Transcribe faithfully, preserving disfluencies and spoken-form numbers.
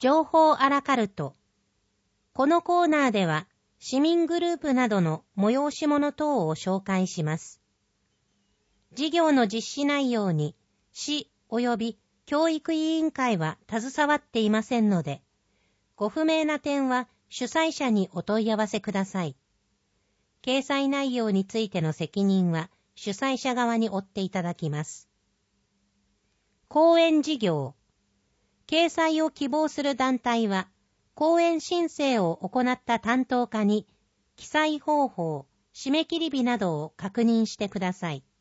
情報アラカルト。このコーナーでは、市民グループなどの催し物等を紹介します。事業の実施内容に、市及び教育委員会は携わっていませんので、ご不明な点は主催者にお問い合わせください。掲載内容についての責任は主催者側に負っていただきます。講演事業。掲載を希望する団体は、講演申請を行った担当課に、記載方法、締め切り日などを確認してください。